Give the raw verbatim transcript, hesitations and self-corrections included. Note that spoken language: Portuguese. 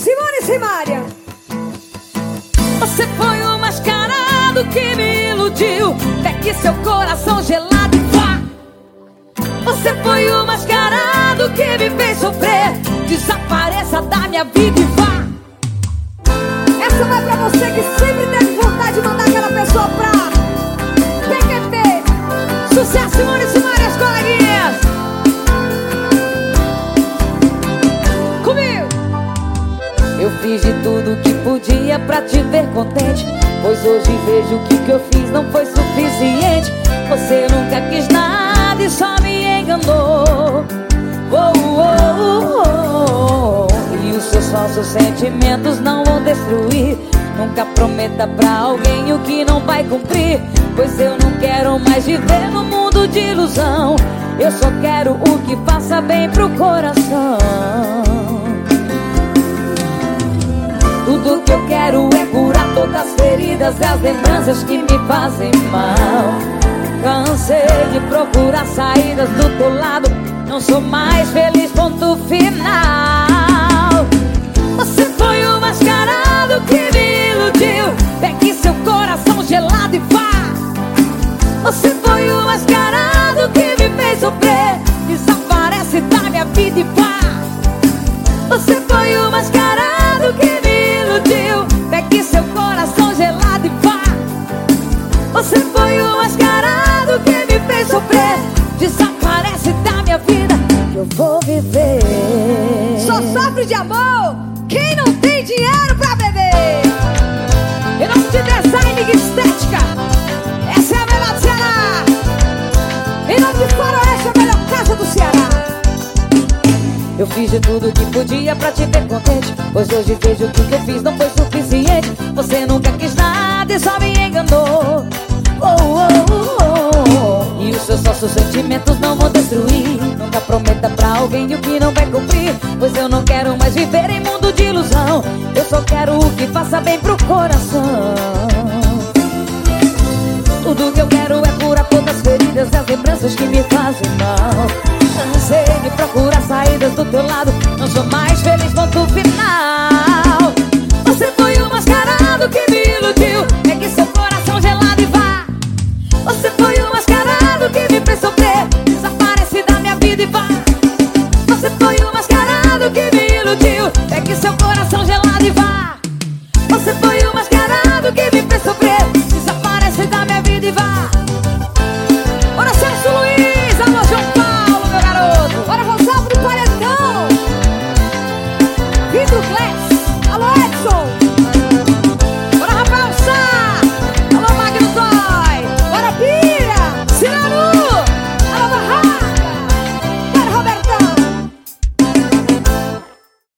Simone e Simária. Você foi o mascarado que me iludiu, pegue seu coração gelado e vá. Você foi o mascarado que me fez sofrer, desapareça da minha vida e vá. Essa vai pra você que sempre teve vontade de mandar aquela pessoa pra P Q P. Sucesso, Simone e Simária, as coleguinhas. Comigo. Eu fiz de tudo que podia pra te ver contente, pois hoje vejo que o que eu fiz não foi suficiente. Você nunca quis nada e só me enganou. Oh, oh, oh, oh. E os seus falsos sentimentos não vão destruir. Nunca prometa pra alguém o que não vai cumprir, pois eu não quero mais viver no mundo de ilusão. Eu só quero o que faça bem pro coração. Tudo que eu quero é curar todas as feridas e as lembranças que me fazem mal. Cansei de procurar saídas do teu lado, não sou mais feliz, ponto final. Você foi o mascarado que me iludiu, pegue seu coração gelado e vá. Você foi o mascarado que me fez sofrer, desaparece da minha vida e vá. Você foi o mascarado que me iludiu, pegue seu coração gelado e vá. Você foi o mascarado que me fez sofrer, desaparece da minha vida que eu vou viver. Só sofre de amor quem não tem dinheiro pra beber. Em nome de Design e Estética, essa é a melhor do Ceará. Em nome de Faroeste, a melhor casa do Ceará. Eu fiz de tudo que podia pra te ver contente, pois hoje vejo que o que eu fiz não foi suficiente. Você nunca quis nada e só me enganou. Oh, oh, oh, oh. E os seus falsos sentimentos não vão destruir. Nunca prometa pra alguém o que não vai cumprir, pois eu não quero mais viver em mundo de ilusão. Eu só quero o que faça bem pro coração. Tudo que eu quero é curar todas as feridas e as lembranças que me fazem mal. Cansei de procurar saídas do teu lado, não sou mais feliz, ponto final. Você foi o mascarado que me iludiu, pegue seu coração gelado e vá. Você foi o mascarado que me fez sofrer, desaparece da minha vida e vá. Você foi o mascarado que me iludiu, pegue seu coração gelado e vá. Você foi o mascarado que me fez sofrer, desaparece da minha vida e vá. Bora, Celso Luiz, alô, João Paulo, meu garoto. Bora, Rosalvo do Paredão. Vitor Clé.